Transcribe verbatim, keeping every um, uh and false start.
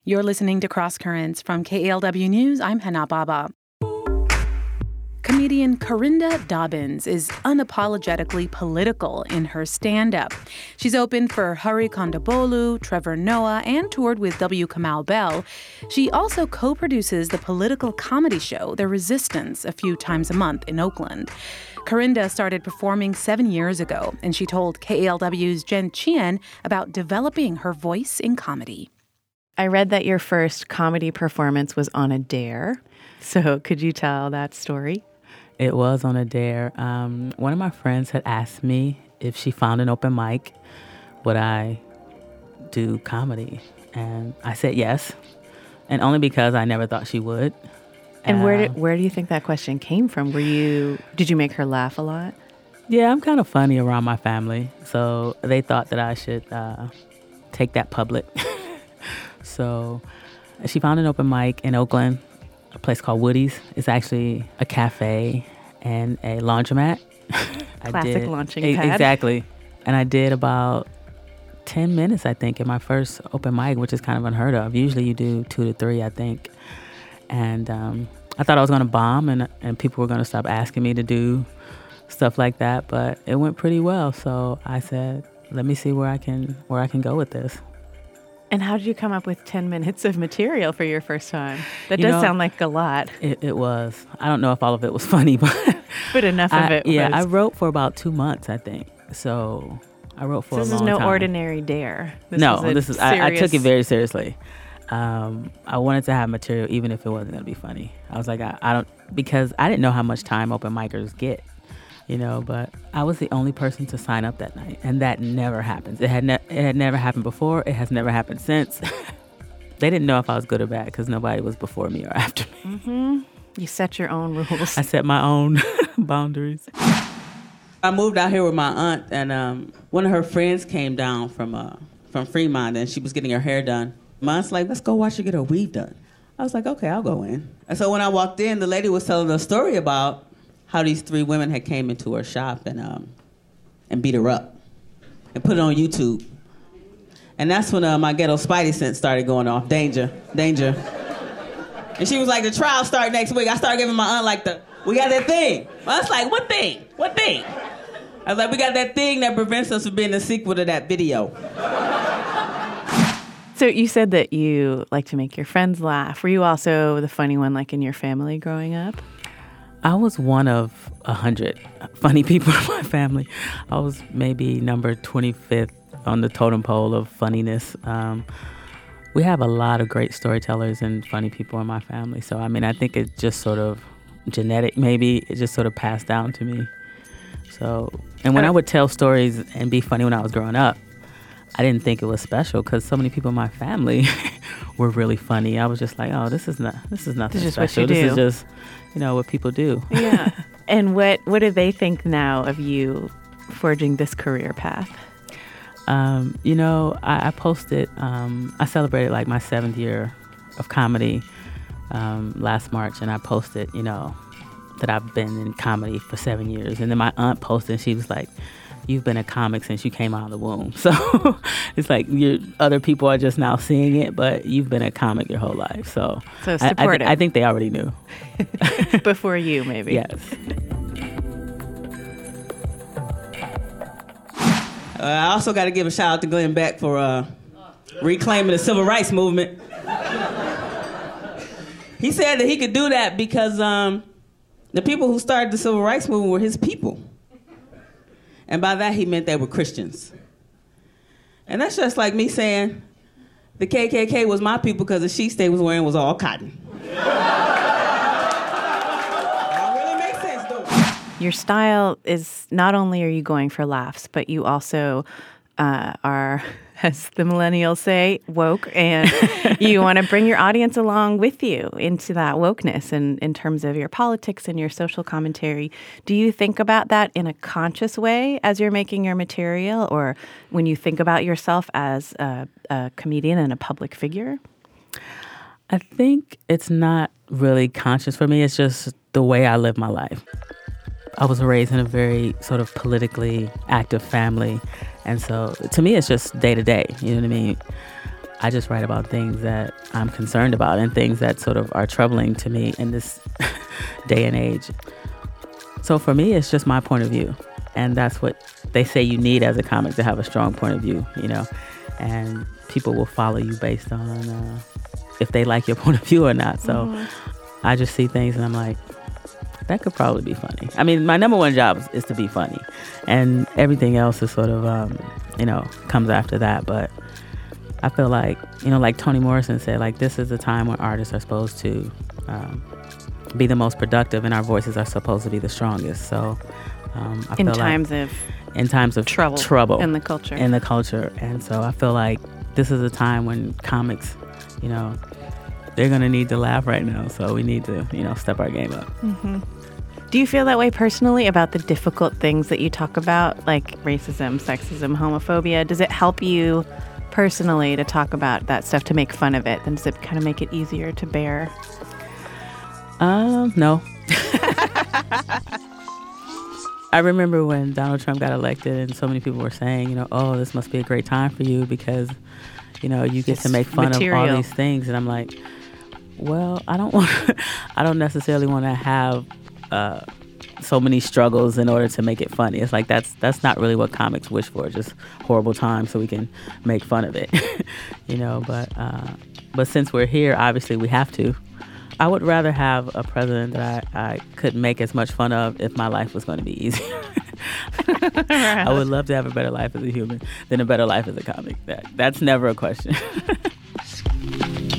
You're listening to Cross Currents from K A L W News. I'm Hana Baba. Comedian Karinda Dobbins is unapologetically political in her stand-up. She's opened for Hari Kondabolu, Trevor Noah, and toured with W. Kamau Bell. She also co-produces the political comedy show The Resistance a few times a month in Oakland. Karinda started performing seven years ago, and she told K A L W's Jen Chien about developing her voice in comedy. I read that your first comedy performance was on a dare. So could you tell that story? It was on a dare. Um, one of my friends had asked me if she found an open mic, would I do comedy? And I said yes, and only because I never thought she would. And uh, where did, where do you think that question came from? Were you did you make her laugh a lot? Yeah, I'm kind of funny around my family, so they thought that I should uh, take that public. So she found an open mic in Oakland, a place called Woody's. It's actually a cafe and a laundromat. Classic I did, launching e- pad. Exactly. And I did about ten minutes, I think, in my first open mic, which is kind of unheard of. Usually you do two to three, I think. And um, I thought I was going to bomb and, and people were going to stop asking me to do stuff like that. But it went pretty well. So I said, let me see where I can where I can go with this. And how did you come up with ten minutes of material for your first time? That You does know, sound like a lot. It, it was. I don't know if all of it was funny, but But enough of I, it yeah, was. I wrote for about two months, I think. So I wrote for So a this long is no time. ordinary dare. This no, was a this is. I, I took it serious- very seriously. Um, I wanted to have material, even if it wasn't going to be funny. I was like, I, I don't, because I didn't know how much time open micers get, you know. But I was the only person to sign up that night, and that never happens. It had ne- it had never happened before. It has never happened since. They didn't know if I was good or bad because nobody was before me or after me. Mm-hmm. You set your own rules. I set my own boundaries. I moved out here with my aunt, and um, one of her friends came down from uh, from Fremont, and she was getting her hair done. My aunt's like, let's go watch her get her weave done. I was like, okay, I'll go in. And so when I walked in, the lady was telling a story about how these three women had came into her shop and um, and beat her up and put it on YouTube. And that's when uh, my ghetto spidey sense started going off. Danger, danger. And she was like, the trial start next week. I started giving my aunt like the, we got that thing. I was like, what thing? What thing? I was like, we got that thing that prevents us from being the sequel to that video. So you said that you like to make your friends laugh. Were you also the funny one like in your family growing up? I was one of a hundred funny people in my family. I was maybe number twenty-fifth on the totem pole of funniness. Um, we have a lot of great storytellers and funny people in my family. So, I mean, I think it's just sort of genetic, maybe. It just sort of passed down to me. So, and when I would tell stories and be funny when I was growing up, I didn't think it was special because so many people in my family were really funny. I was just like, oh, this is not, this is nothing This is what special. you This do. is just, you know, what people do. Yeah. And what, what do they think now of you forging this career path? Um, you know, I, I posted, um, I celebrated like my seventh year of comedy um, last March, and I posted, you know, that I've been in comedy for seven years. And then my aunt posted, and she was like, you've been a comic since you came out of the womb. So it's like you're, other people are just now seeing it, but you've been a comic your whole life. So, So I, I, supportive. th- I think they already knew. Before you, maybe. Yes. Uh, I also got to give a shout out to Glenn Beck for uh, reclaiming the civil rights movement. He said that he could do that because um, the people who started the civil rights movement were his people. And by that, he meant they were Christians. And that's just like me saying the K K K was my people because the sheets they was wearing was all cotton. That really makes sense, though. Your style is not only are you going for laughs, but you also uh, are, as the millennials say, woke, and you want to bring your audience along with you into that wokeness and in terms of your politics and your social commentary. Do you think about that in a conscious way as you're making your material, or when you think about yourself as a, a comedian and a public figure? I think it's not really conscious for me. It's just the way I live my life. I was raised in a very sort of politically active family. And so to me, it's just day to day. You know what I mean? I just write about things that I'm concerned about and things that sort of are troubling to me in this day and age. So for me, it's just my point of view. And that's what they say you need as a comic, to have a strong point of view, you know. And people will follow you based on uh, if they like your point of view or not. So mm-hmm. I just see things and I'm like, that could probably be funny. I mean, my number one job is, is to be funny. And everything else is sort of, um, you know, comes after that. But I feel like, you know, like Toni Morrison said, like, this is a time when artists are supposed to um, be the most productive and our voices are supposed to be the strongest. So um, I in feel times like of in times of trouble, trouble in the culture. In the culture. And so I feel like this is a time when comics, you know, they're going to need to laugh right now. So we need to, you know, step our game up. Mm-hmm. Do you feel that way personally about the difficult things that you talk about, like racism, sexism, homophobia? Does it help you personally to talk about that stuff, to make fun of it? Then does it kind of make it easier to bear? Um, no. I remember when Donald Trump got elected and so many people were saying, you know, oh, this must be a great time for you because, you know, you get it's to make fun material. of all these things. And I'm like, well, I don't want, I don't necessarily want to have uh, so many struggles in order to make it funny. It's like, that's that's not really what comics wish for, just horrible times so we can make fun of it, you know, but, uh, but since we're here, obviously we have to. I would rather have a president that I, I could make as much fun of if my life was going to be easier. I would love to have a better life as a human than a better life as a comic. That, that's never a question.